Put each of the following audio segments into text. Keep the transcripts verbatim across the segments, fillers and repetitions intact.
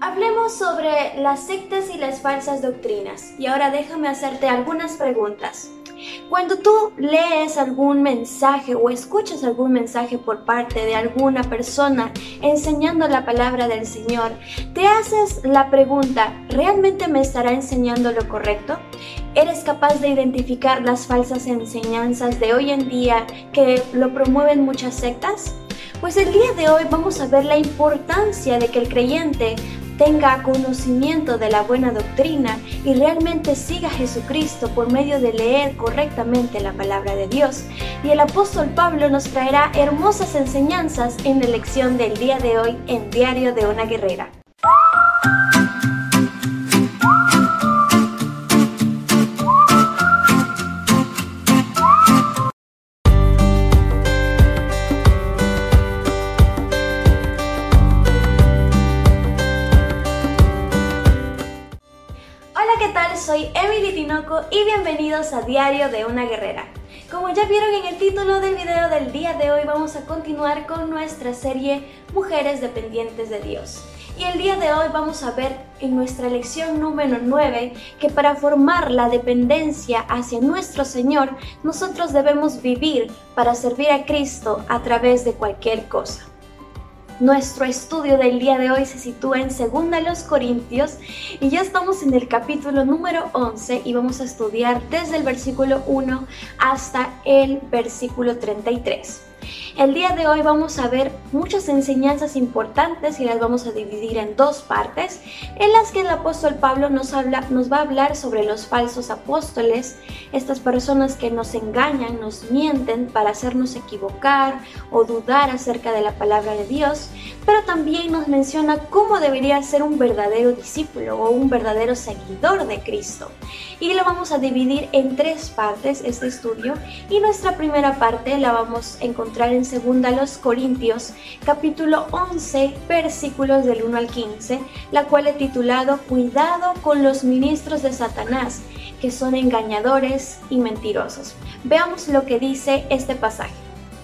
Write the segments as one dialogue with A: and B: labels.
A: Hablemos sobre las sectas y las falsas doctrinas. Y ahora déjame hacerte algunas preguntas. Cuando tú lees algún mensaje o escuchas algún mensaje por parte de alguna persona enseñando la palabra del Señor, te haces la pregunta, ¿realmente me estará enseñando lo correcto? ¿Eres capaz de identificar las falsas enseñanzas de hoy en día que lo promueven muchas sectas? Pues el día de hoy vamos a ver la importancia de que el creyente tenga conocimiento de la buena doctrina y realmente siga a Jesucristo por medio de leer correctamente la palabra de Dios. Y el apóstol Pablo nos traerá hermosas enseñanzas en la lección del día de hoy en Diario de una Guerrera. Soy Emily Tinoco y bienvenidos a Diario de una Guerrera. Como ya vieron en el título del video del día de hoy, vamos a continuar con nuestra serie Mujeres Dependientes de Dios. Y el día de hoy vamos a ver en nuestra lección número nueve que para formar la dependencia hacia nuestro Señor, nosotros debemos vivir para servir a Cristo a través de cualquier cosa. Nuestro estudio del día de hoy se sitúa en Segunda los Corintios y ya estamos en el capítulo número once y vamos a estudiar desde el versículo uno hasta el versículo treinta y tres. El día de hoy vamos a ver muchas enseñanzas importantes y las vamos a dividir en dos partes, en las que el apóstol Pablo nos, habla, nos va a hablar sobre los falsos apóstoles, estas personas que nos engañan, nos mienten para hacernos equivocar o dudar acerca de la palabra de Dios, pero también nos menciona cómo debería ser un verdadero discípulo o un verdadero seguidor de Cristo. Y lo vamos a dividir en tres partes este estudio y nuestra primera parte la vamos a encontrar en Segunda los Corintios, capítulo once, versículos del uno al quince, la cual he titulado Cuidado con los ministros de Satanás, que son engañadores y mentirosos. Veamos lo que dice este pasaje.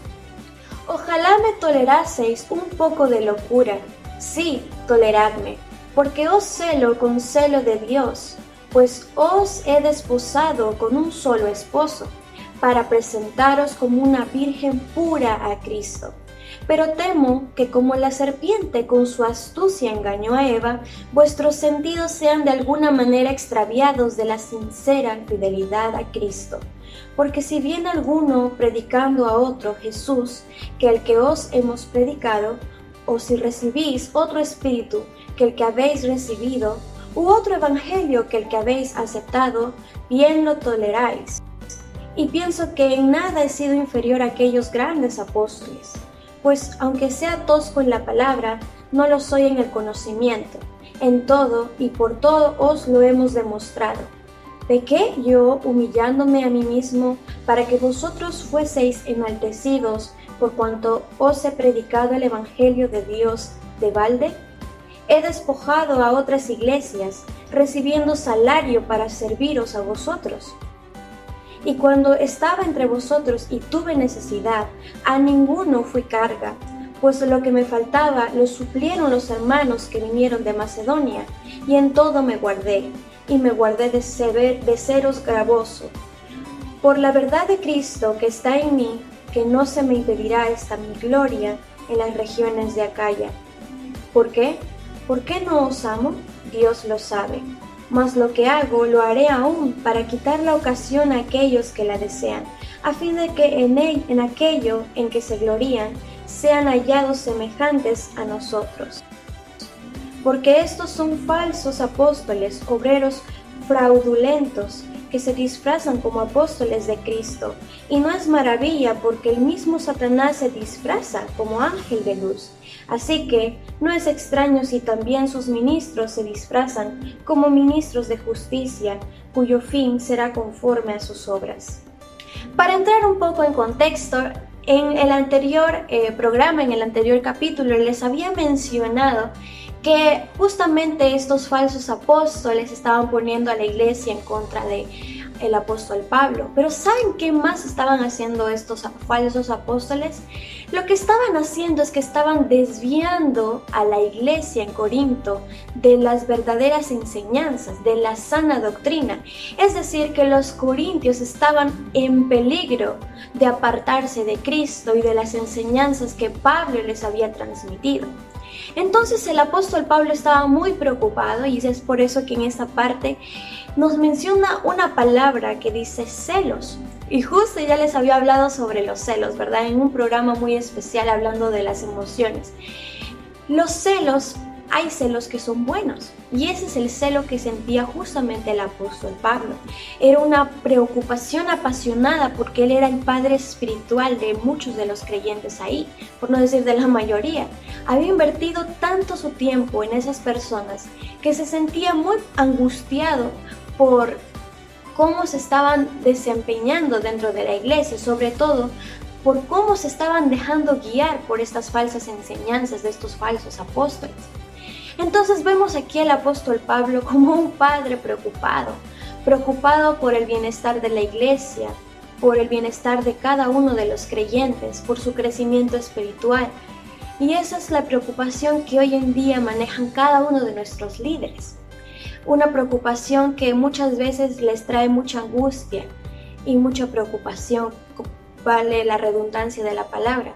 A: Ojalá me toleraseis un poco de locura, sí, toleradme, porque os celo con celo de Dios, pues os he desposado con un solo esposo, para presentaros como una virgen pura a Cristo. Pero temo que como la serpiente con su astucia engañó a Eva, vuestros sentidos sean de alguna manera extraviados de la sincera fidelidad a Cristo. Porque si viene alguno predicando a otro Jesús, que el que os hemos predicado, o si recibís otro espíritu que el que habéis recibido, u otro evangelio que el que habéis aceptado, bien lo toleráis. Y pienso que en nada he sido inferior a aquellos grandes apóstoles, pues aunque sea tosco en la palabra, no lo soy en el conocimiento. En todo y por todo os lo hemos demostrado. ¿Pequé yo humillándome a mí mismo para que vosotros fueseis enaltecidos por cuanto os he predicado el evangelio de Dios de balde? He despojado a otras iglesias, recibiendo salario para serviros a vosotros. Y cuando estaba entre vosotros y tuve necesidad, a ninguno fui carga, pues lo que me faltaba lo suplieron los hermanos que vinieron de Macedonia, y en todo me guardé, y me guardé de, sever, de seros gravoso. Por la verdad de Cristo que está en mí, que no se me impedirá esta mi gloria en las regiones de Acaya. ¿Por qué? ¿Por qué no os amo? Dios lo sabe. Mas lo que hago lo haré aún para quitar la ocasión a aquellos que la desean, a fin de que en él, en aquello en que se glorían, sean hallados semejantes a nosotros. Porque estos son falsos apóstoles, obreros fraudulentos, que se disfrazan como apóstoles de Cristo. Y no es maravilla, porque el mismo Satanás se disfraza como ángel de luz. Así que no es extraño si también sus ministros se disfrazan como ministros de justicia, cuyo fin será conforme a sus obras. Para entrar un poco en contexto, en el anterior eh, programa, en el anterior capítulo, les había mencionado que justamente estos falsos apóstoles estaban poniendo a la iglesia en contra de el apóstol Pablo. Pero ¿saben qué más estaban haciendo estos falsos apóstoles? Lo que estaban haciendo es que estaban desviando a la iglesia en Corinto de las verdaderas enseñanzas, de la sana doctrina. Es decir, que los corintios estaban en peligro de apartarse de Cristo y de las enseñanzas que Pablo les había transmitido. Entonces el apóstol Pablo estaba muy preocupado, y es por eso que en esta parte nos menciona una palabra que dice celos. Y justo ya les había hablado sobre los celos, ¿verdad? En un programa muy especial hablando de las emociones. Los celos, hay celos que son buenos, y ese es el celo que sentía justamente el apóstol Pablo. Era una preocupación apasionada porque él era el padre espiritual de muchos de los creyentes ahí, por no decir de la mayoría. Había invertido tanto su tiempo en esas personas que se sentía muy angustiado por cómo se estaban desempeñando dentro de la iglesia, sobre todo por cómo se estaban dejando guiar por estas falsas enseñanzas de estos falsos apóstoles. Entonces vemos aquí al apóstol Pablo como un padre preocupado, preocupado por el bienestar de la iglesia, por el bienestar de cada uno de los creyentes, por su crecimiento espiritual. Y esa es la preocupación que hoy en día manejan cada uno de nuestros líderes. Una preocupación que muchas veces les trae mucha angustia y mucha preocupación, vale la redundancia de la palabra.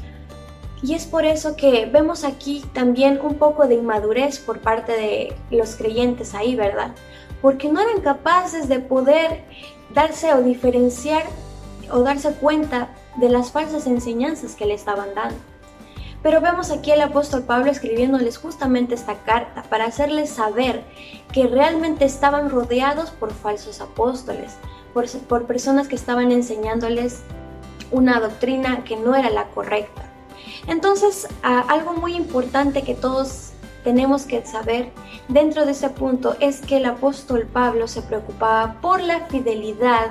A: Y es por eso que vemos aquí también un poco de inmadurez por parte de los creyentes ahí, ¿verdad? Porque no eran capaces de poder darse o diferenciar o darse cuenta de las falsas enseñanzas que le estaban dando. Pero vemos aquí al apóstol Pablo escribiéndoles justamente esta carta para hacerles saber que realmente estaban rodeados por falsos apóstoles, por, por personas que estaban enseñándoles una doctrina que no era la correcta. Entonces, uh, algo muy importante que todos tenemos que saber dentro de ese punto es que el apóstol Pablo se preocupaba por la fidelidad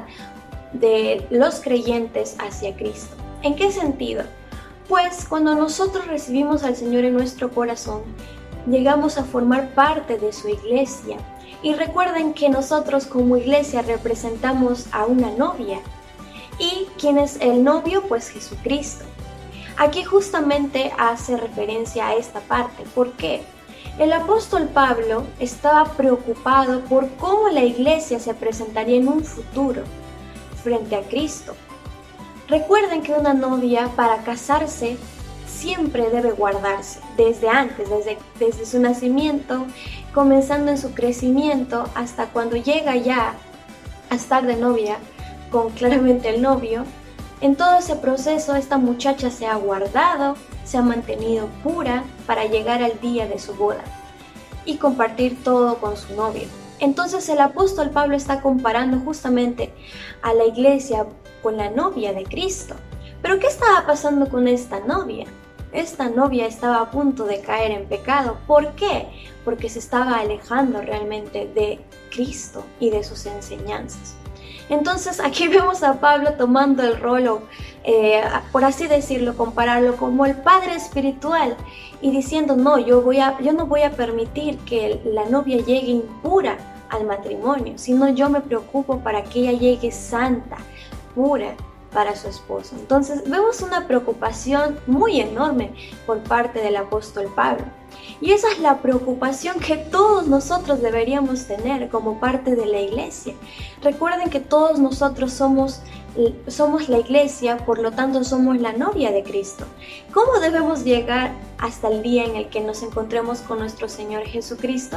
A: de los creyentes hacia Cristo. ¿En qué sentido? Pues cuando nosotros recibimos al Señor en nuestro corazón, llegamos a formar parte de su iglesia. Y recuerden que nosotros como iglesia representamos a una novia. ¿Y quién es el novio? Pues Jesucristo. Aquí justamente hace referencia a esta parte. ¿Por qué? El apóstol Pablo estaba preocupado por cómo la iglesia se presentaría en un futuro frente a Cristo. Recuerden que una novia para casarse siempre debe guardarse, desde antes, desde, desde su nacimiento, comenzando en su crecimiento, hasta cuando llega ya a estar de novia con claramente el novio. En todo ese proceso esta muchacha se ha guardado, se ha mantenido pura para llegar al día de su boda y compartir todo con su novio. Entonces el apóstol Pablo está comparando justamente a la iglesia con la novia de Cristo. ¿Pero qué estaba pasando con esta novia? Esta novia estaba a punto de caer en pecado. ¿Por qué? Porque se estaba alejando realmente de Cristo y de sus enseñanzas. Entonces aquí vemos a Pablo tomando el rol, eh, por así decirlo, compararlo como el padre espiritual y diciendo, no, yo, voy a, yo no voy a permitir que la novia llegue impura al matrimonio, sino yo me preocupo para que ella llegue santa, pura para su esposo. Entonces vemos una preocupación muy enorme por parte del apóstol Pablo. Y esa es la preocupación que todos nosotros deberíamos tener como parte de la iglesia. Recuerden que todos nosotros somos, somos la iglesia, por lo tanto somos la novia de Cristo. ¿Cómo debemos llegar hasta el día en el que nos encontremos con nuestro Señor Jesucristo?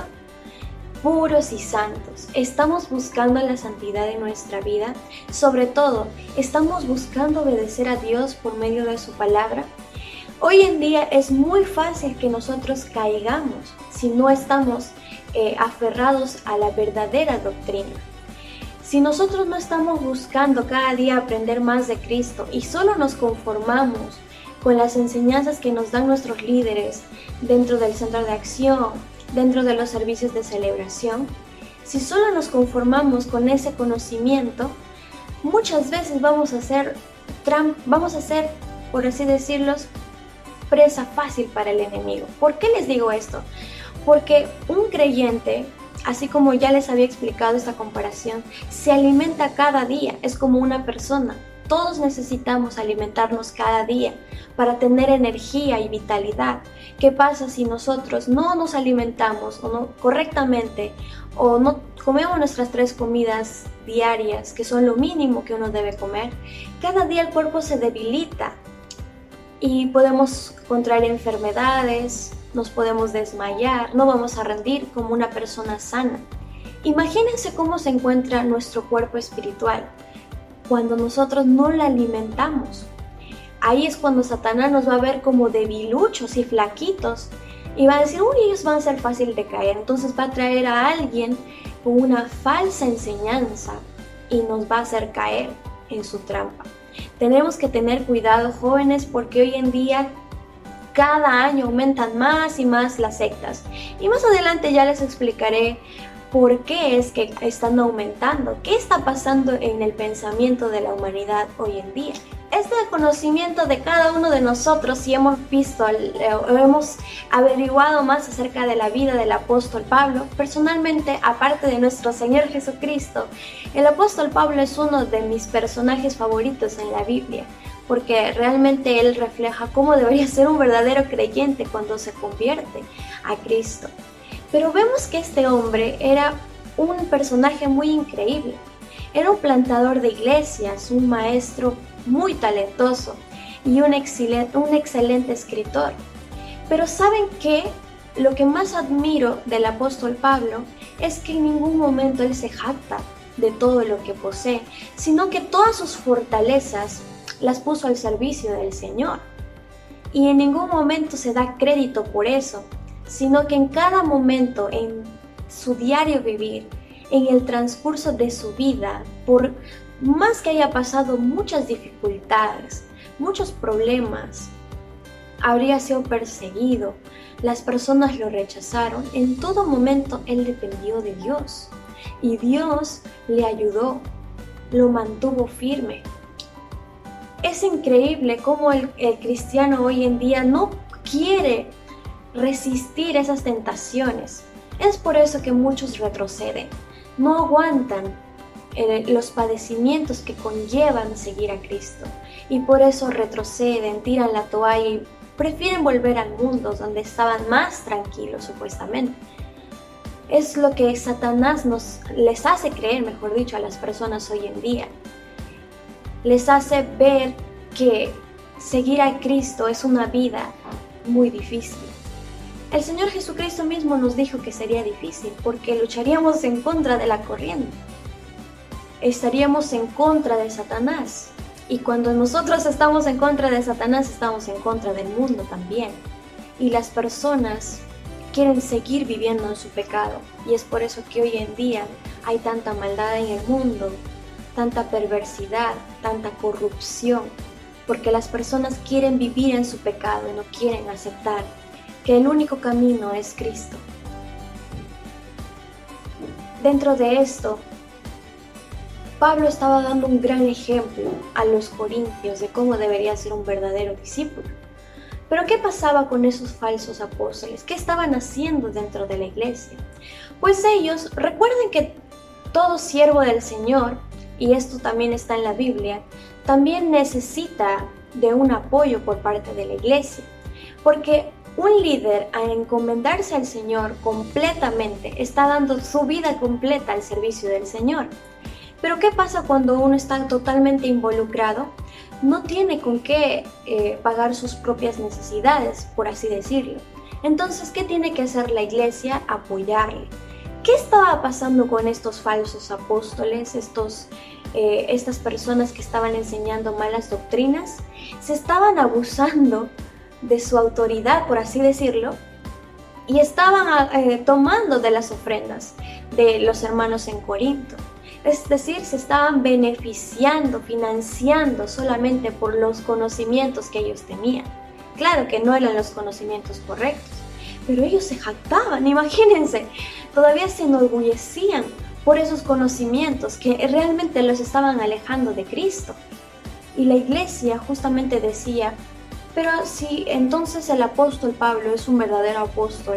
A: Puros y santos. ¿Estamos buscando la santidad en nuestra vida? Sobre todo, ¿estamos buscando obedecer a Dios por medio de su palabra? Hoy en día es muy fácil que nosotros caigamos si no estamos eh, aferrados a la verdadera doctrina. Si nosotros no estamos buscando cada día aprender más de Cristo y solo nos conformamos con las enseñanzas que nos dan nuestros líderes dentro del centro de acción, dentro de los servicios de celebración, si solo nos conformamos con ese conocimiento, muchas veces vamos a ser, vamos a ser, por así decirlo, presa fácil para el enemigo. ¿Por qué les digo esto? Porque un creyente, así como ya les había explicado esta comparación, se alimenta cada día, es como una persona. Todos necesitamos alimentarnos cada día para tener energía y vitalidad. ¿Qué pasa si nosotros no nos alimentamos o no correctamente o no comemos nuestras tres comidas diarias, que son lo mínimo que uno debe comer? Cada día el cuerpo se debilita y podemos contraer enfermedades, nos podemos desmayar, no vamos a rendir como una persona sana. Imagínense cómo se encuentra nuestro cuerpo espiritual cuando nosotros no la alimentamos. Ahí es cuando Satanás nos va a ver como debiluchos y flaquitos y va a decir, uy, ellos van a ser fácil de caer. Entonces va a traer a alguien con una falsa enseñanza y nos va a hacer caer en su trampa. Tenemos que tener cuidado, jóvenes, porque hoy en día cada año aumentan más y más las sectas. Y más adelante ya les explicaré por qué es que están aumentando, qué está pasando en el pensamiento de la humanidad hoy en día. Este conocimiento de cada uno de nosotros, si hemos visto, hemos averiguado más acerca de la vida del apóstol Pablo, personalmente, aparte de nuestro Señor Jesucristo, el apóstol Pablo es uno de mis personajes favoritos en la Biblia, porque realmente él refleja cómo debería ser un verdadero creyente cuando se convierte a Cristo. Pero vemos que este hombre era un personaje muy increíble. Era un plantador de iglesias, un maestro muy talentoso y un excelente, un excelente escritor. Pero ¿saben qué? Lo que más admiro del apóstol Pablo es que en ningún momento él se jacta de todo lo que posee, sino que todas sus fortalezas las puso al servicio del Señor. Y en ningún momento se da crédito por eso, sino que en cada momento, en su diario vivir, en el transcurso de su vida, por más que haya pasado muchas dificultades, muchos problemas, habría sido perseguido, las personas lo rechazaron, en todo momento él dependió de Dios y Dios le ayudó, lo mantuvo firme. Es increíble cómo el, el cristiano hoy en día no quiere resistir esas tentaciones. Es por eso que muchos retroceden, no aguantan eh, los padecimientos que conllevan seguir a Cristo y por eso retroceden, tiran la toalla y prefieren volver al mundo donde estaban más tranquilos supuestamente. Es lo que Satanás nos, les hace creer, mejor dicho, a las personas hoy en día. Les hace ver que seguir a Cristo es una vida muy difícil. El Señor Jesucristo mismo nos dijo que sería difícil porque lucharíamos en contra de la corriente. Estaríamos en contra de Satanás. Y cuando nosotros estamos en contra de Satanás, estamos en contra del mundo también. Y las personas quieren seguir viviendo en su pecado. Y es por eso que hoy en día hay tanta maldad en el mundo, tanta perversidad, tanta corrupción. Porque las personas quieren vivir en su pecado y no quieren aceptar que el único camino es Cristo. Dentro de esto, Pablo estaba dando un gran ejemplo a los corintios de cómo debería ser un verdadero discípulo. Pero ¿qué pasaba con esos falsos apóstoles? ¿Qué estaban haciendo dentro de la iglesia? Pues ellos, recuerden que todo siervo del Señor, y esto también está en la Biblia, también necesita de un apoyo por parte de la iglesia, porque un líder, al encomendarse al Señor completamente, está dando su vida completa al servicio del Señor. Pero ¿qué pasa cuando uno está totalmente involucrado? No tiene con qué eh, pagar sus propias necesidades, por así decirlo. Entonces, ¿qué tiene que hacer la iglesia? Apoyarle. ¿Qué estaba pasando con estos falsos apóstoles, estos, eh, estas personas que estaban enseñando malas doctrinas? Se estaban abusando de su autoridad, por así decirlo, y estaban eh, tomando de las ofrendas de los hermanos en Corinto. Es decir, se estaban beneficiando, financiando solamente por los conocimientos que ellos tenían. Claro que no eran los conocimientos correctos, pero ellos se jactaban, imagínense, todavía se enorgullecían por esos conocimientos que realmente los estaban alejando de Cristo. Y la iglesia justamente decía, pero si entonces el apóstol Pablo es un verdadero apóstol,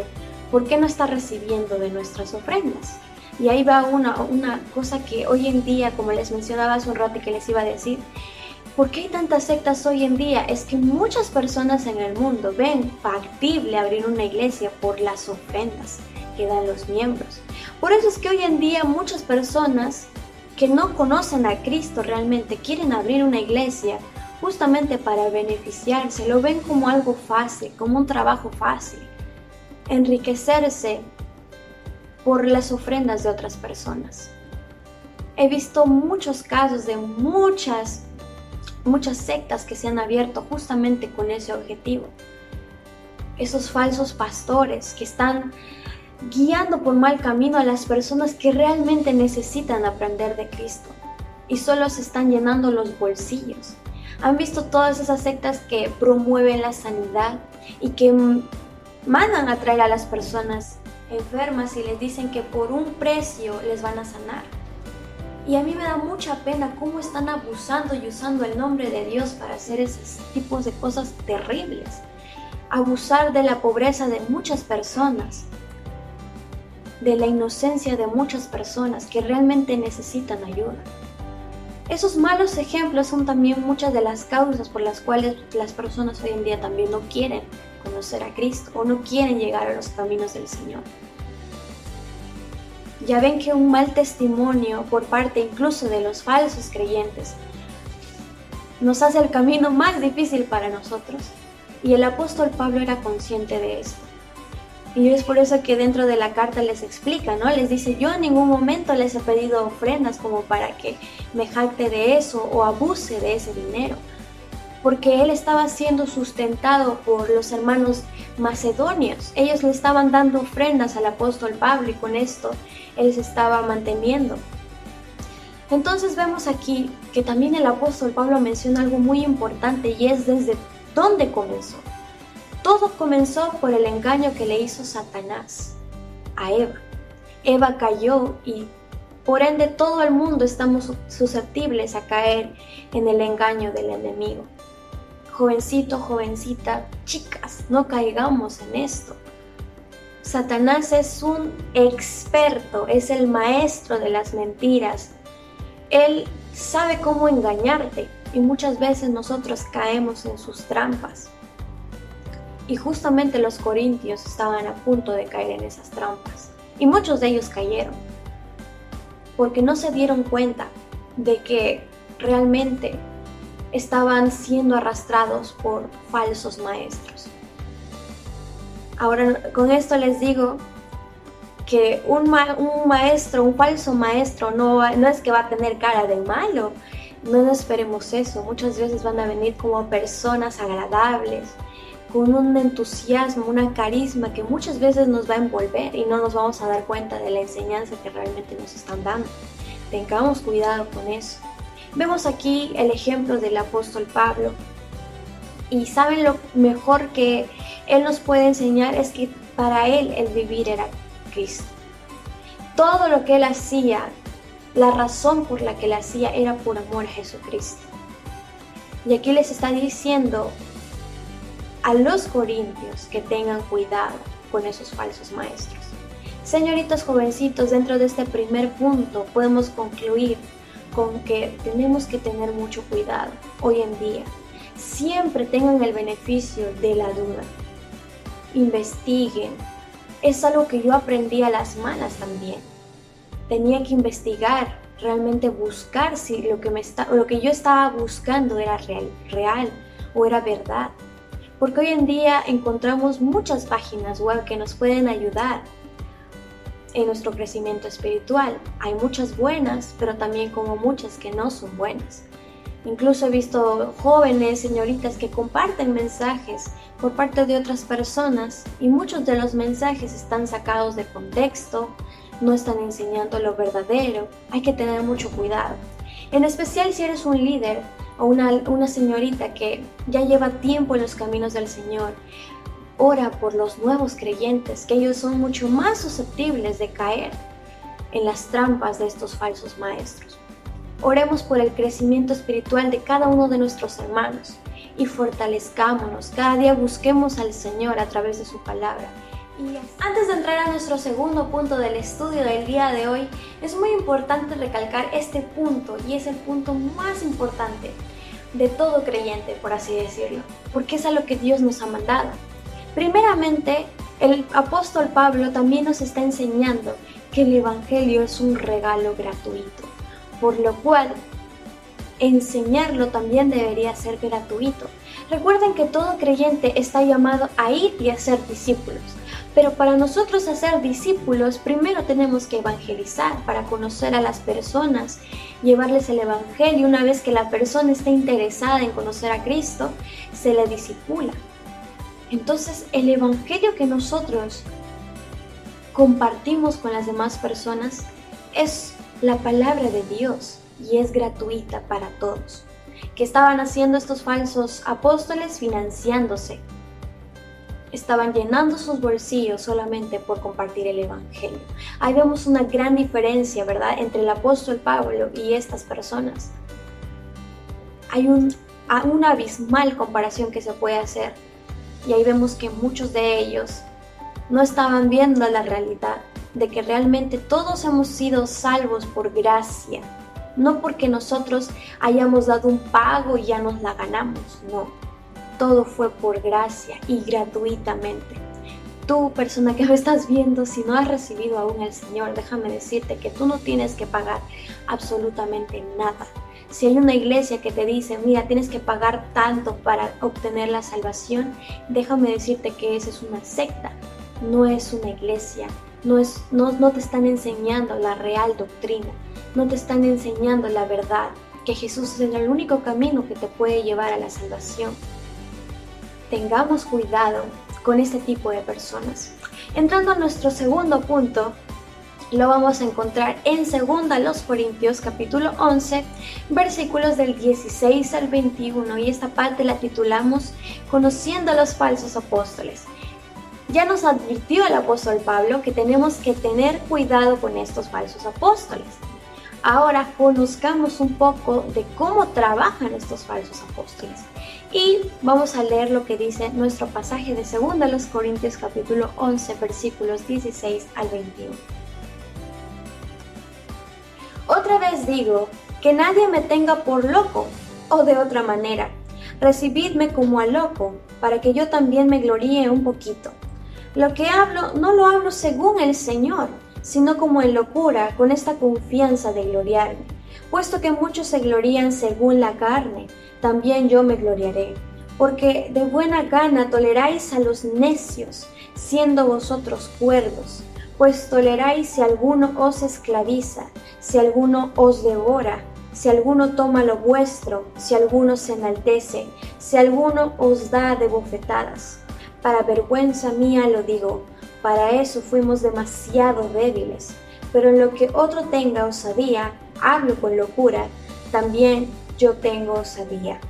A: ¿por qué no está recibiendo de nuestras ofrendas? Y ahí va una, una cosa que hoy en día, como les mencionaba hace un rato y que les iba a decir, ¿por qué hay tantas sectas hoy en día? Es que muchas personas en el mundo ven factible abrir una iglesia por las ofrendas que dan los miembros. Por eso es que hoy en día muchas personas que no conocen a Cristo realmente quieren abrir una iglesia justamente para beneficiarse, lo ven como algo fácil, como un trabajo fácil, enriquecerse por las ofrendas de otras personas. He visto muchos casos de muchas, muchas sectas que se han abierto justamente con ese objetivo. Esos falsos pastores que están guiando por mal camino a las personas que realmente necesitan aprender de Cristo y solo se están llenando los bolsillos. Han visto todas esas sectas que promueven la sanidad y que mandan a traer a las personas enfermas y les dicen que por un precio les van a sanar. Y a mí me da mucha pena cómo están abusando y usando el nombre de Dios para hacer esos tipos de cosas terribles. Abusar de la pobreza de muchas personas, de la inocencia de muchas personas que realmente necesitan ayuda. Esos malos ejemplos son también muchas de las causas por las cuales las personas hoy en día también no quieren conocer a Cristo o no quieren llegar a los caminos del Señor. Ya ven que un mal testimonio por parte incluso de los falsos creyentes nos hace el camino más difícil para nosotros, y el apóstol Pablo era consciente de esto. Y es por eso que dentro de la carta les explica, ¿no? Les dice, yo en ningún momento les he pedido ofrendas como para que me jacte de eso o abuse de ese dinero, porque él estaba siendo sustentado por los hermanos macedonios. Ellos le estaban dando ofrendas al apóstol Pablo y con esto él se estaba manteniendo. Entonces vemos aquí que también el apóstol Pablo menciona algo muy importante, y es desde dónde comenzó. Todo comenzó por el engaño que le hizo Satanás a Eva. Eva cayó y por ende todo el mundo estamos susceptibles a caer en el engaño del enemigo. Jovencito, jovencita, chicas, no caigamos en esto. Satanás es un experto, es el maestro de las mentiras. Él sabe cómo engañarte y muchas veces nosotros caemos en sus trampas. Y justamente los corintios estaban a punto de caer en esas trampas. Y muchos de ellos cayeron. Porque no se dieron cuenta de que realmente estaban siendo arrastrados por falsos maestros. Ahora, con esto les digo que un, ma- un maestro, un falso maestro, no, no es que va a tener cara de malo. No nos esperemos eso. Muchas veces van a venir como personas agradables, con un entusiasmo, una carisma que muchas veces nos va a envolver y no nos vamos a dar cuenta de la enseñanza que realmente nos están dando. Tengamos cuidado con eso. Vemos aquí el ejemplo del apóstol Pablo, y saben lo mejor que él nos puede enseñar es que para él el vivir era Cristo. Todo lo que él hacía, la razón por la que él hacía era por amor a Jesucristo. Y aquí les está diciendo a los corintios que tengan cuidado con esos falsos maestros. Señoritos jovencitos, dentro de este primer punto podemos concluir con que tenemos que tener mucho cuidado hoy en día. Siempre tengan el beneficio de la duda. Investiguen. Es algo que yo aprendí a las malas también. Tenía que investigar, realmente buscar si lo que, me está, lo que yo estaba buscando era real, real o era verdad. Porque hoy en día encontramos muchas páginas web que nos pueden ayudar en nuestro crecimiento espiritual. Hay muchas buenas, pero también como muchas que no son buenas. Incluso he visto jóvenes, señoritas que comparten mensajes por parte de otras personas y muchos de los mensajes están sacados de contexto, no están enseñando lo verdadero. Hay que tener mucho cuidado. En especial si eres un líder o una, una señorita que ya lleva tiempo en los caminos del Señor. Ora por los nuevos creyentes, que ellos son mucho más susceptibles de caer en las trampas de estos falsos maestros. Oremos por el crecimiento espiritual de cada uno de nuestros hermanos y fortalezcámonos. Cada día busquemos al Señor a través de su palabra Y antes de entrar a nuestro segundo punto del estudio del día de hoy, es muy importante recalcar este punto, y es el punto más importante de todo creyente, por así decirlo, porque es a lo que Dios nos ha mandado. Primeramente, el apóstol Pablo también nos está enseñando que el Evangelio es un regalo gratuito, por lo cual enseñarlo también debería ser gratuito. Recuerden que todo creyente está llamado a ir y a ser discípulos. Pero para nosotros hacer discípulos, primero tenemos que evangelizar para conocer a las personas, llevarles el evangelio. Una vez que la persona está interesada en conocer a Cristo, se le discipula. Entonces, el evangelio que nosotros compartimos con las demás personas es la palabra de Dios y es gratuita para todos. ¿Qué estaban haciendo estos falsos apóstoles? Financiándose. Estaban llenando sus bolsillos solamente por compartir el evangelio. Ahí vemos una gran diferencia, ¿verdad?, entre el apóstol Pablo y estas personas. Hay un, una abismal comparación que se puede hacer. Y ahí vemos que muchos de ellos no estaban viendo la realidad de que realmente todos hemos sido salvos por gracia. No porque nosotros hayamos dado un pago y ya nos la ganamos, no. Todo fue por gracia y gratuitamente. Tú, persona que me estás viendo, si no has recibido aún al Señor, déjame decirte que tú no tienes que pagar absolutamente nada. Si hay una iglesia que te dice, mira, tienes que pagar tanto para obtener la salvación, déjame decirte que esa es una secta, no es una iglesia, no, es, no, no te están enseñando la real doctrina, no te están enseñando la verdad, que Jesús es el único camino que te puede llevar a la salvación. Tengamos cuidado con este tipo de personas. Entrando a nuestro segundo punto, lo vamos a encontrar en segunda los Corintios capítulo once, versículos del dieciséis al veintiuno, y esta parte la titulamos Conociendo a los falsos apóstoles. Ya nos advirtió el apóstol Pablo que tenemos que tener cuidado con estos falsos apóstoles. Ahora conozcamos un poco de cómo trabajan estos falsos apóstoles. Y vamos a leer lo que dice nuestro pasaje de segunda los Corintios capítulo once, versículos dieciséis al veintiuno. Otra vez digo, que nadie me tenga por loco, o de otra manera, recibidme como a loco, para que yo también me gloríe un poquito. Lo que hablo, no lo hablo según el Señor, sino como en locura, con esta confianza de gloriarme. Puesto que muchos se glorían según la carne, también yo me gloriaré. Porque de buena gana toleráis a los necios, siendo vosotros cuerdos. Pues toleráis si alguno os esclaviza, si alguno os devora, si alguno toma lo vuestro, si alguno se enaltece, si alguno os da de bofetadas. Para vergüenza mía lo digo, para eso fuimos demasiado débiles. Pero en lo que otro tenga osadía, hablo con locura, también yo tengo osadía.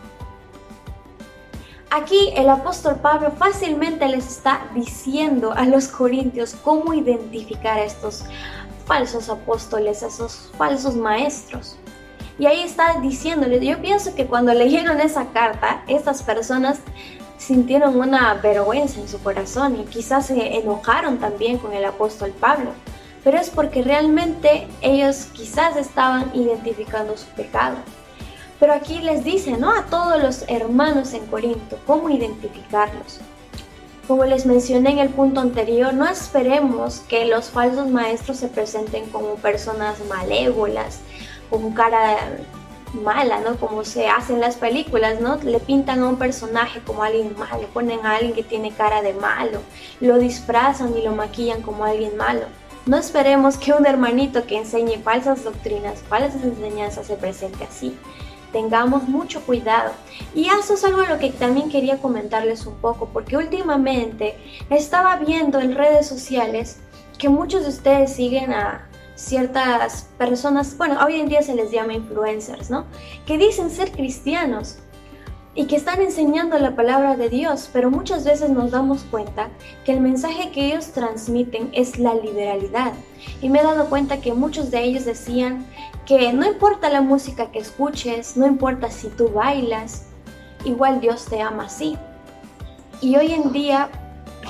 A: Aquí el apóstol Pablo fácilmente les está diciendo a los corintios cómo identificar a estos falsos apóstoles, a esos falsos maestros. Y ahí está diciéndoles, yo pienso que cuando leyeron esa carta, estas personas sintieron una vergüenza en su corazón y quizás se enojaron también con el apóstol Pablo. Pero es porque realmente ellos quizás estaban identificando su pecado. Pero aquí les dice, ¿no?, a todos los hermanos en Corinto, cómo identificarlos. Como les mencioné en el punto anterior, no esperemos que los falsos maestros se presenten como personas malévolas, con cara mala, ¿no?, como se hace en las películas, ¿no? Le pintan a un personaje como alguien malo, ponen a alguien que tiene cara de malo, lo disfrazan y lo maquillan como alguien malo. No esperemos que un hermanito que enseñe falsas doctrinas, falsas enseñanzas se presente así. Tengamos mucho cuidado. Y eso es algo a lo que también quería comentarles un poco, porque últimamente estaba viendo en redes sociales que muchos de ustedes siguen a ciertas personas, bueno, hoy en día se les llama influencers, ¿no?, que dicen ser cristianos y que están enseñando la palabra de Dios, pero muchas veces nos damos cuenta que el mensaje que ellos transmiten es la liberalidad. Y me he dado cuenta que muchos de ellos decían que no importa la música que escuches, no importa si tú bailas, igual Dios te ama así. Y hoy en día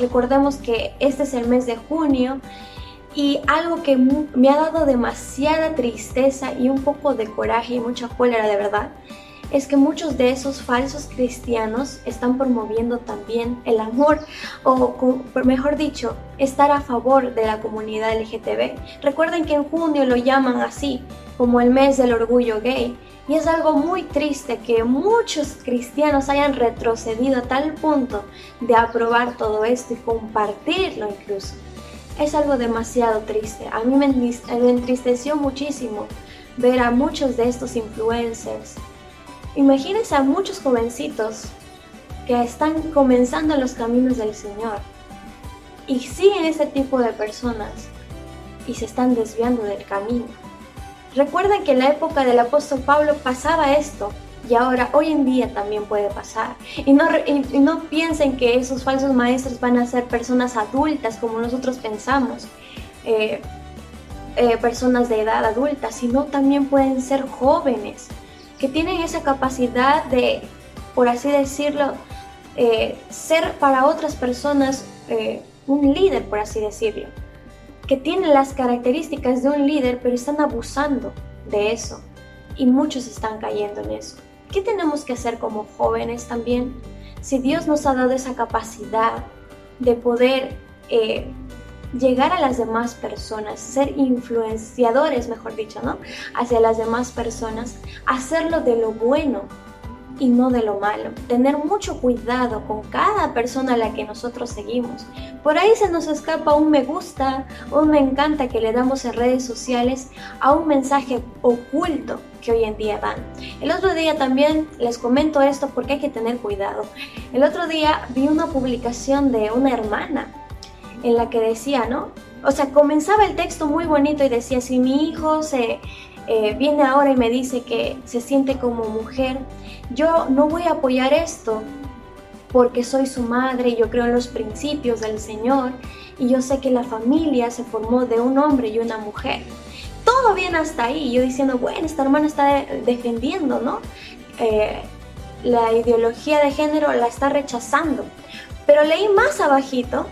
A: Recordemos que este es el mes de junio y algo que me ha dado demasiada tristeza y un poco de coraje y mucha cólera de verdad, es que muchos de esos falsos cristianos están promoviendo también el amor, o mejor dicho, estar a favor de la comunidad L G T B. Recuerden que en junio lo llaman así, como el mes del orgullo gay, y es algo muy triste que muchos cristianos hayan retrocedido a tal punto de aprobar todo esto y compartirlo incluso. Es algo demasiado triste. A mí me entristeció muchísimo ver a muchos de estos influencers. Imagínense a muchos jovencitos que están comenzando los caminos del Señor y siguen ese tipo de personas y se están desviando del camino. Recuerden que en la época del apóstol Pablo pasaba esto y ahora, hoy en día también puede pasar. Y no, y, y no piensen que esos falsos maestros van a ser personas adultas como nosotros pensamos, eh, eh, personas de edad adulta, sino también pueden ser jóvenes que tienen esa capacidad de, por así decirlo, eh, ser para otras personas eh, un líder, por así decirlo, que tienen las características de un líder, pero están abusando de eso y muchos están cayendo en eso. ¿Qué tenemos que hacer como jóvenes también? Si Dios nos ha dado esa capacidad de poder eh, llegar a las demás personas, ser influenciadores, mejor dicho, ¿no? Hacia las demás personas, hacerlo de lo bueno y no de lo malo. Tener mucho cuidado con cada persona a la que nosotros seguimos. Por ahí se nos escapa un me gusta, un me encanta que le damos en redes sociales a un mensaje oculto que hoy en día dan. El otro día también les comento esto porque hay que tener cuidado. El otro día vi una publicación de una hermana en la que decía, ¿no? O sea, comenzaba el texto muy bonito y decía, si mi hijo se eh, viene ahora y me dice que se siente como mujer, yo no voy a apoyar esto porque soy su madre y yo creo en los principios del Señor y yo sé que la familia se formó de un hombre y una mujer. Todo bien hasta ahí, yo diciendo, bueno, esta hermana está defendiendo, ¿no? Eh, la ideología de género la está rechazando. Pero leí más abajito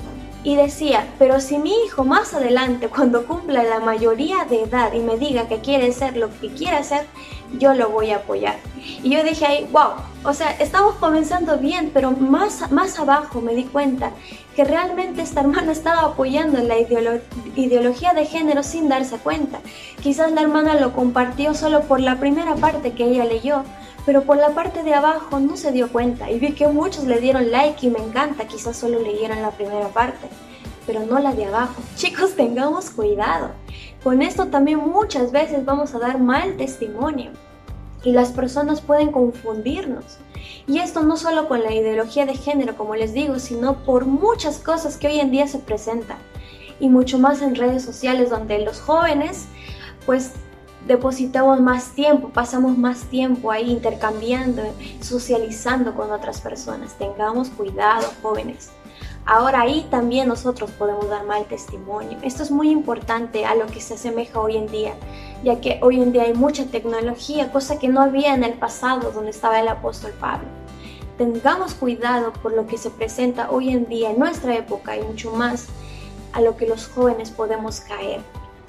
A: y decía, pero si mi hijo más adelante, cuando cumpla la mayoría de edad y me diga que quiere ser lo que quiere hacer, yo lo voy a apoyar. Y yo dije ahí, wow, o sea, estamos comenzando bien, pero más, más abajo me di cuenta que realmente esta hermana estaba apoyando la ideolo ideología de género sin darse cuenta. Quizás la hermana lo compartió solo por la primera parte que ella leyó, pero por la parte de abajo no se dio cuenta y vi que muchos le dieron like y me encanta, quizás solo leyeron la primera parte, pero no la de abajo. Chicos, tengamos cuidado. Con esto también muchas veces vamos a dar mal testimonio y las personas pueden confundirnos. Y esto no solo con la ideología de género, como les digo, sino por muchas cosas que hoy en día se presentan y mucho más en redes sociales donde los jóvenes pues depositamos más tiempo, pasamos más tiempo ahí intercambiando, socializando con otras personas. Tengamos cuidado, jóvenes. Ahora ahí también nosotros podemos dar mal testimonio. Esto es muy importante a lo que se asemeja hoy en día, ya que hoy en día hay mucha tecnología, cosa que no había en el pasado donde estaba el apóstol Pablo. Tengamos cuidado por lo que se presenta hoy en día en nuestra época y mucho más a lo que los jóvenes podemos caer.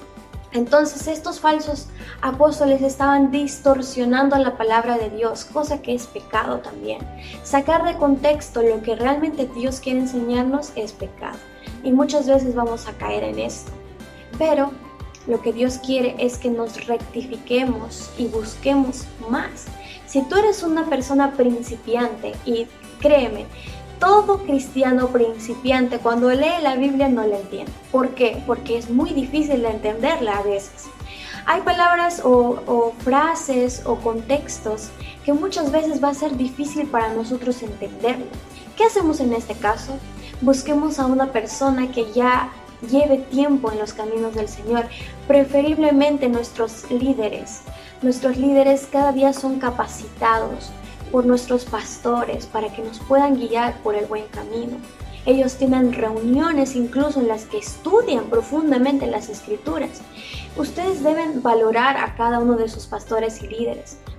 A: Entonces estos falsos apóstoles estaban distorsionando la palabra de Dios, cosa que es pecado también. Sacar de contexto lo que realmente Dios quiere enseñarnos es pecado. Y muchas veces vamos a caer en esto. Pero lo que Dios quiere es que nos rectifiquemos y busquemos más. Si tú eres una persona principiante, y créeme, todo cristiano principiante cuando lee la Biblia no la entiende. ¿Por qué? Porque es muy difícil de entenderla a veces. Hay palabras o, o frases o contextos que muchas veces va a ser difícil para nosotros entenderlo. ¿Qué hacemos en este caso? Busquemos a una persona que ya lleve tiempo en los caminos del Señor, preferiblemente nuestros líderes. Nuestros líderes cada día son capacitados por nuestros pastores para que nos puedan guiar por el buen camino. Ellos tienen reuniones incluso en las que estudian profundamente las escrituras. Ustedes deben valorar a cada uno de sus pastores y líderes,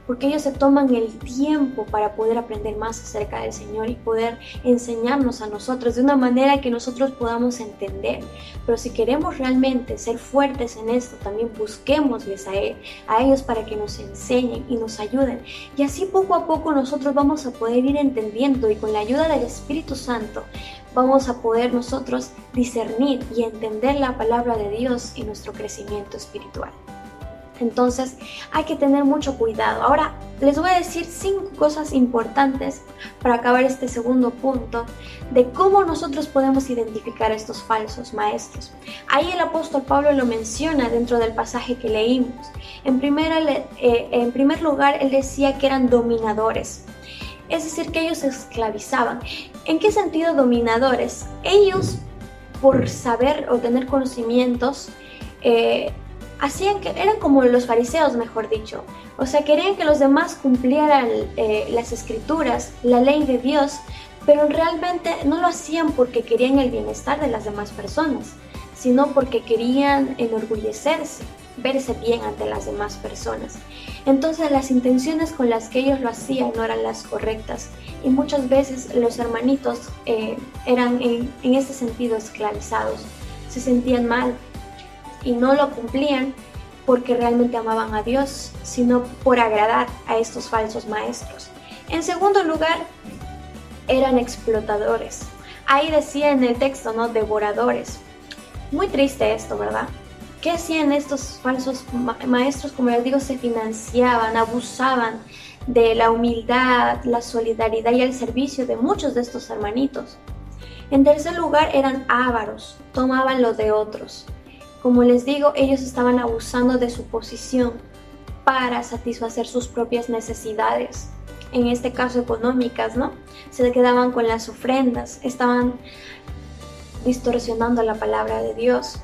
A: porque ellos se toman el tiempo para poder aprender más acerca del Señor y poder enseñarnos a nosotros de una manera que nosotros podamos entender. Pero si queremos realmente ser fuertes en esto, también busquémosles a, él, a ellos para que nos enseñen y nos ayuden. Y así poco a poco nosotros vamos a poder ir entendiendo, y con la ayuda del Espíritu Santo vamos a poder nosotros discernir y entender la palabra de Dios y nuestro crecimiento espiritual. Entonces hay que tener mucho cuidado. Ahora les voy a decir cinco cosas importantes para acabar este segundo punto de cómo nosotros podemos identificar a estos falsos maestros. Ahí el apóstol Pablo lo menciona dentro del pasaje que leímos. En, primera, eh, en primer lugar, él decía que eran dominadores. Es decir, que ellos esclavizaban. ¿En qué sentido dominadores? Ellos, por saber o tener conocimientos, eh, hacían que eran como los fariseos, mejor dicho. O sea, querían que los demás cumplieran eh, las escrituras, la ley de Dios, pero realmente no lo hacían porque querían el bienestar de las demás personas, sino porque querían enorgullecerse, verse bien ante las demás personas. Entonces las intenciones con las que ellos lo hacían no eran las correctas, y muchas veces los hermanitos eh, eran en, en este sentido esclavizados, se sentían mal y no lo cumplían porque realmente amaban a Dios, sino por agradar a estos falsos maestros. En segundo lugar, eran explotadores. Ahí decía en el texto, ¿no? Devoradores. Muy triste esto, ¿verdad? ¿Qué hacían estos falsos ma- maestros? Como les digo, se financiaban, abusaban de la humildad, la solidaridad y el servicio de muchos de estos hermanitos. En tercer lugar, eran ávaros, tomaban lo de otros. Como les digo, ellos estaban abusando de su posición para satisfacer sus propias necesidades, en este caso económicas, ¿no? Se quedaban con las ofrendas, estaban distorsionando la palabra de Dios.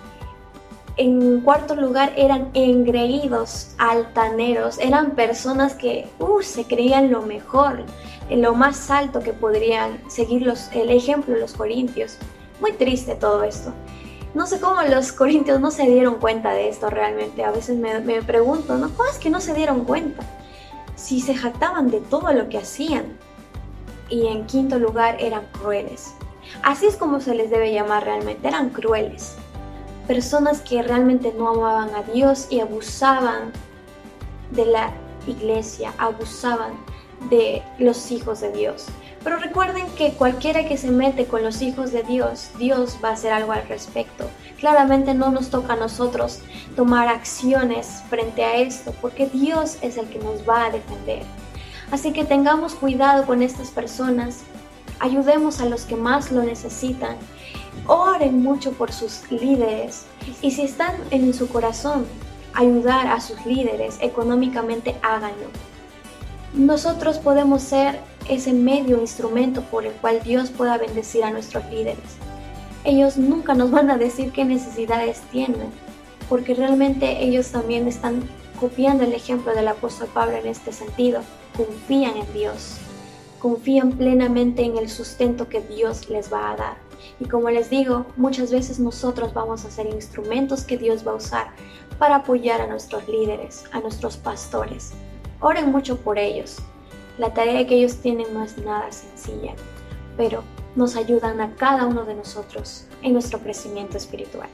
A: En cuarto lugar, eran engreídos, altaneros, eran personas que uh, se creían lo mejor, en lo más alto que podrían seguir los, el ejemplo de los corintios. Muy triste todo esto. No sé cómo los corintios no se dieron cuenta de esto realmente. A veces me, me pregunto, ¿no? ¿Cómo es que no se dieron cuenta? Si se jactaban de todo lo que hacían. Y en quinto lugar, eran crueles. Así es como se les debe llamar realmente, eran crueles. Personas que realmente no amaban a Dios y abusaban de la iglesia, abusaban de los hijos de Dios. Pero recuerden que cualquiera que se mete con los hijos de Dios, Dios va a hacer algo al respecto. Claramente no nos toca a nosotros tomar acciones frente a esto, porque Dios es el que nos va a defender. Así que tengamos cuidado con estas personas, ayudemos a los que más lo necesitan, oren mucho por sus líderes, y si están en su corazón ayudar a sus líderes económicamente, háganlo. Nosotros podemos ser ese medio instrumento por el cual Dios pueda bendecir a nuestros líderes. Ellos nunca nos van a decir qué necesidades tienen, porque realmente ellos también están copiando el ejemplo del apóstol Pablo en este sentido. Confían en Dios, confían plenamente en el sustento que Dios les va a dar. Y como les digo, muchas veces nosotros vamos a ser instrumentos que Dios va a usar para apoyar a nuestros líderes, a nuestros pastores. Oren mucho por ellos. La tarea que ellos tienen no es nada sencilla, pero nos ayudan a cada uno de nosotros en nuestro crecimiento espiritual.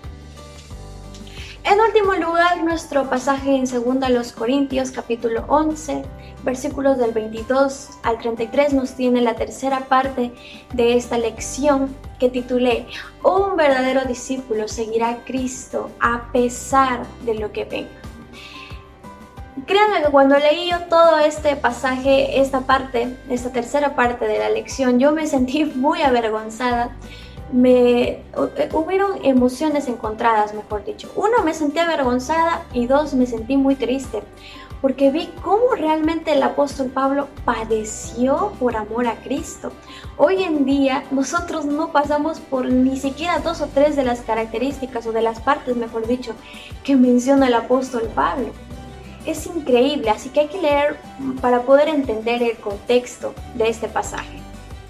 A: En último lugar, nuestro pasaje en segunda los Corintios, capítulo once, versículos del veintidós al treinta y tres, nos tiene la tercera parte de esta lección que titulé Un verdadero discípulo seguirá a Cristo a pesar de lo que venga. Créanme que cuando leí yo todo este pasaje, esta parte, esta tercera parte de la lección, yo me sentí muy avergonzada. Me hubieron emociones encontradas, mejor dicho. Uno, me sentí avergonzada, y dos, me sentí muy triste, porque vi cómo realmente el apóstol Pablo padeció por amor a Cristo. Hoy en día nosotros no pasamos por ni siquiera dos o tres de las características, o de las partes, mejor dicho, que menciona el apóstol Pablo. Es increíble, así que hay que leer para poder entender el contexto de este pasaje.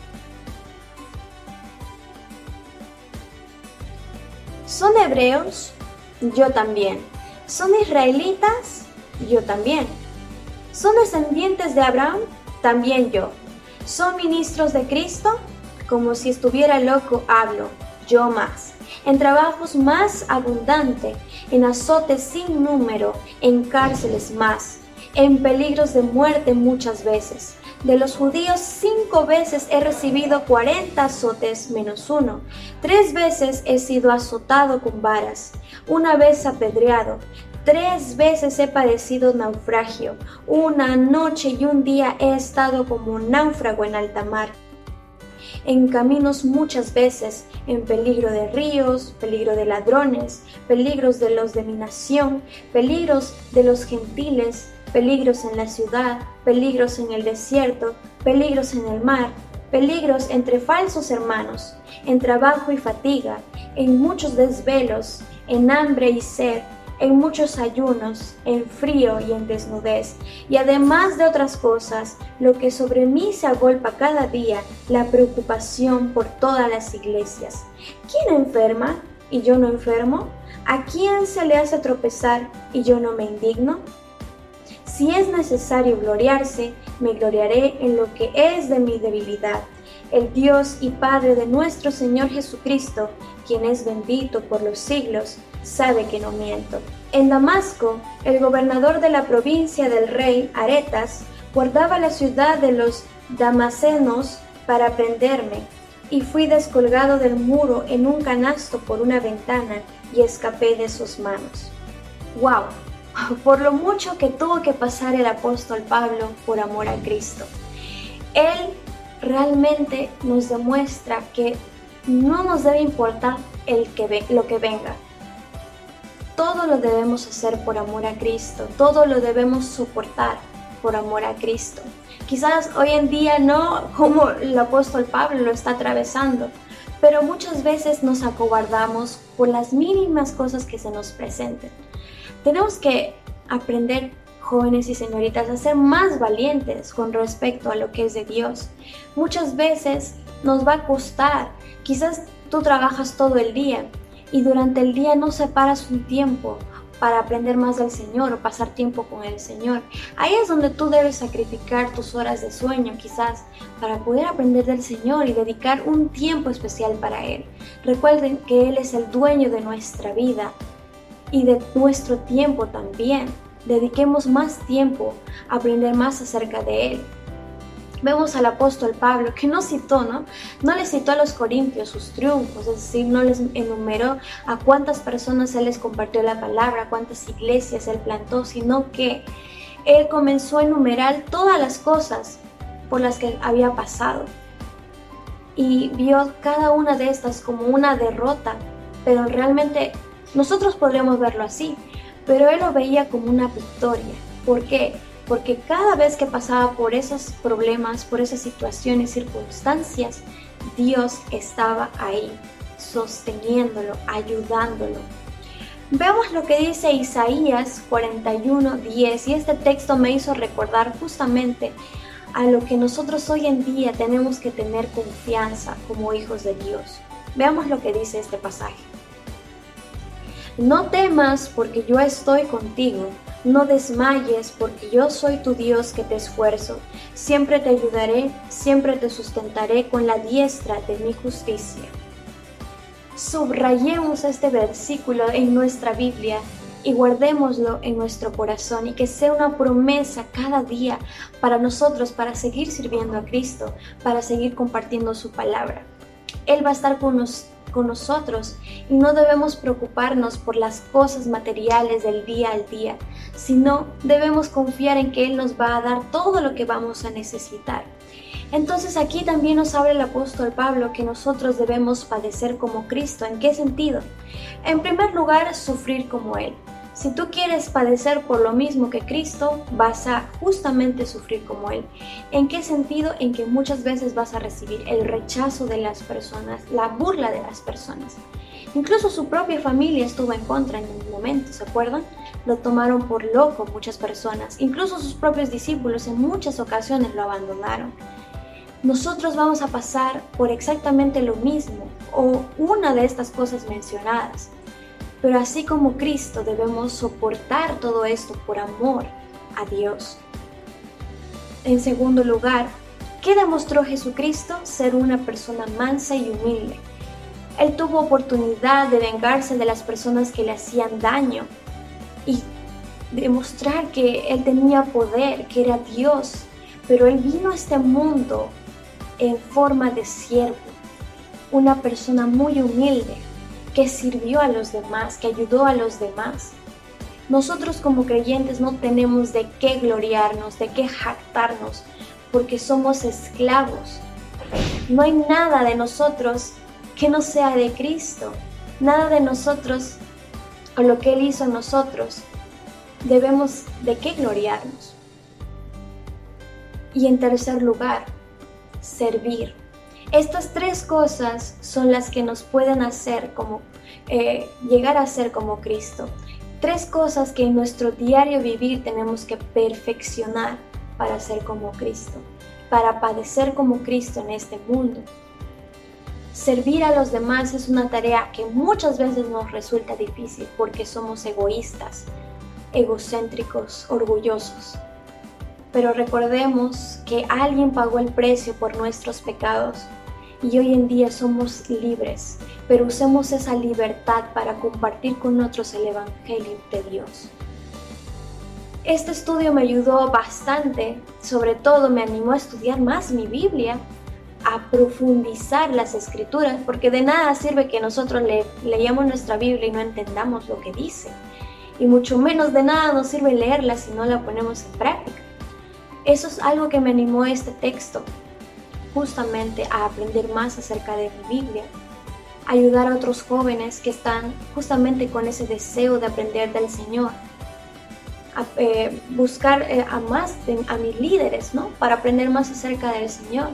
A: ¿Son hebreos? Yo también. ¿Son israelitas? Yo también. ¿Son descendientes de Abraham? También yo. ¿Son ministros de Cristo? Como si estuviera loco hablo, yo más. En trabajos más abundante, en azotes sin número, en cárceles más, en peligros de muerte muchas veces. De los judíos cinco veces he recibido cuarenta azotes menos uno. Tres veces he sido azotado con varas, una vez apedreado. Tres veces he padecido naufragio. Una noche y un día he estado como un náufrago en alta mar. En caminos muchas veces, en peligro de ríos, peligro de ladrones, peligros de los de mi nación, peligros de los gentiles, peligros en la ciudad, peligros en el desierto, peligros en el mar, peligros entre falsos hermanos, en trabajo y fatiga, en muchos desvelos, en hambre y sed, en muchos ayunos, en frío y en desnudez, y además de otras cosas, lo que sobre mí se agolpa cada día, la preocupación por todas las iglesias. ¿Quién enferma y yo no enfermo? ¿A quién se le hace tropezar y yo no me indigno? Si es necesario gloriarse, me gloriaré en lo que es de mi debilidad. El Dios y Padre de nuestro Señor Jesucristo, quien es bendito por los siglos, sabe que no miento. En Damasco, el gobernador de la provincia del rey Aretas guardaba la ciudad de los damasenos para prenderme, y fui descolgado del muro en un canasto por una ventana y escapé de sus manos. ¡Wow! Por lo mucho que tuvo que pasar el apóstol Pablo por amor a Cristo. Él realmente nos demuestra que no nos debe importar el que ve, lo que venga. Todo lo debemos hacer por amor a Cristo, todo lo debemos soportar por amor a Cristo. Quizás hoy en día no como el apóstol Pablo lo está atravesando, pero muchas veces nos acobardamos por las mínimas cosas que se nos presenten. Tenemos que aprender, jóvenes y señoritas, a ser más valientes con respecto a lo que es de Dios. Muchas veces nos va a costar, quizás tú trabajas todo el día y durante el día no separas un tiempo para aprender más del Señor o pasar tiempo con el Señor. Ahí es donde tú debes sacrificar tus horas de sueño quizás para poder aprender del Señor y dedicar un tiempo especial para Él. Recuerden que Él es el dueño de nuestra vida y de nuestro tiempo también. Dediquemos más tiempo a aprender más acerca de Él. Vemos al apóstol Pablo que no citó, ¿no? No le citó a los corintios sus triunfos, es decir, no les enumeró a cuántas personas Él les compartió la palabra, a cuántas iglesias Él plantó, sino que Él comenzó a enumerar todas las cosas por las que había pasado. Y vio cada una de estas como una derrota, pero realmente nosotros podríamos verlo así, pero Él lo veía como una victoria. ¿Por qué? Porque cada vez que pasaba por esos problemas, por esas situaciones, circunstancias, Dios estaba ahí, sosteniéndolo, ayudándolo. Vemos lo que dice Isaías cuarenta y uno, diez, y este texto me hizo recordar justamente a lo que nosotros hoy en día tenemos que tener confianza como hijos de Dios. Veamos lo que dice este pasaje. No temas porque yo estoy contigo. No desmayes, porque yo soy tu Dios que te esfuerzo. Siempre te ayudaré, siempre te sustentaré con la diestra de mi justicia. Subrayemos este versículo en nuestra Biblia y guardémoslo en nuestro corazón y que sea una promesa cada día para nosotros, para seguir sirviendo a Cristo, para seguir compartiendo su palabra. Él va a estar con nosotros. con nosotros y no debemos preocuparnos por las cosas materiales del día al día, sino debemos confiar en que Él nos va a dar todo lo que vamos a necesitar. Entonces aquí también nos habla el apóstol Pablo que nosotros debemos padecer como Cristo. ¿En qué sentido? En primer lugar, sufrir como Él. Si tú quieres padecer por lo mismo que Cristo, vas a justamente sufrir como Él. ¿En qué sentido? En que muchas veces vas a recibir el rechazo de las personas, la burla de las personas. Incluso su propia familia estuvo en contra en un momento, ¿se acuerdan? Lo tomaron por loco muchas personas. Incluso sus propios discípulos en muchas ocasiones lo abandonaron. Nosotros vamos a pasar por exactamente lo mismo o una de estas cosas mencionadas. Pero así como Cristo debemos soportar todo esto por amor a Dios. En segundo lugar, ¿qué demostró Jesucristo? Ser una persona mansa y humilde. Él tuvo oportunidad de vengarse de las personas que le hacían daño y demostrar que Él tenía poder, que era Dios, pero Él vino a este mundo en forma de siervo, una persona muy humilde que sirvió a los demás, que ayudó a los demás. Nosotros como creyentes no tenemos de qué gloriarnos, de qué jactarnos, porque somos esclavos. No hay nada de nosotros que no sea de Cristo, nada de nosotros o lo que Él hizo en nosotros debemos de qué gloriarnos. Y en tercer lugar, servir. Estas tres cosas son las que nos pueden hacer como eh, llegar a ser como Cristo. Tres cosas que en nuestro diario vivir tenemos que perfeccionar para ser como Cristo, para padecer como Cristo en este mundo. Servir a los demás es una tarea que muchas veces nos resulta difícil porque somos egoístas, egocéntricos, orgullosos. Pero recordemos que alguien pagó el precio por nuestros pecados y hoy en día somos libres, pero usemos esa libertad para compartir con otros el Evangelio de Dios. Este estudio me ayudó bastante, sobre todo me animó a estudiar más mi Biblia, a profundizar las Escrituras, porque de nada sirve que nosotros le, leamos nuestra Biblia y no entendamos lo que dice, y mucho menos de nada nos sirve leerla si no la ponemos en práctica. Eso es algo que me animó a este texto, justamente a aprender más acerca de mi Biblia, ayudar a otros jóvenes que están justamente con ese deseo de aprender del Señor, a eh, buscar eh, a más de, a mis líderes, ¿no? Para aprender más acerca del Señor.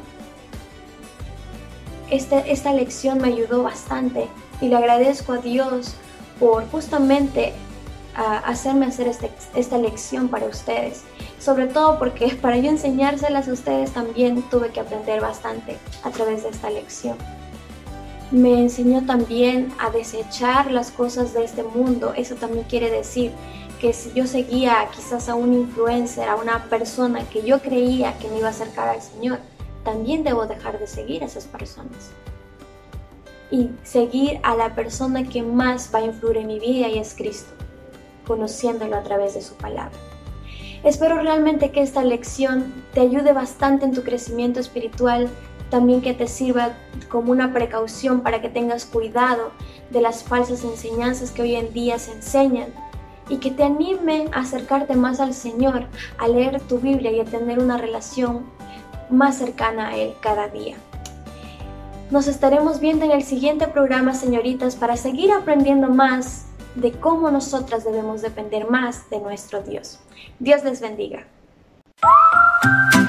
A: Este, esta lección me ayudó bastante y le agradezco a Dios por justamente uh, hacerme hacer este, esta lección para ustedes. Sobre todo porque para yo enseñárselas a ustedes también tuve que aprender bastante a través de esta lección. Me enseñó también a desechar las cosas de este mundo. Eso también quiere decir que si yo seguía quizás a un influencer, a una persona que yo creía que me iba a acercar al Señor, también debo dejar de seguir a esas personas y seguir a la persona que más va a influir en mi vida, y es Cristo, conociéndolo a través de su palabra. Espero realmente que esta lección te ayude bastante en tu crecimiento espiritual, también que te sirva como una precaución para que tengas cuidado de las falsas enseñanzas que hoy en día se enseñan, y que te anime a acercarte más al Señor, a leer tu Biblia y a tener una relación más cercana a Él cada día. Nos estaremos viendo en el siguiente programa, señoritas, para seguir aprendiendo más de cómo nosotras debemos depender más de nuestro Dios. Dios les bendiga.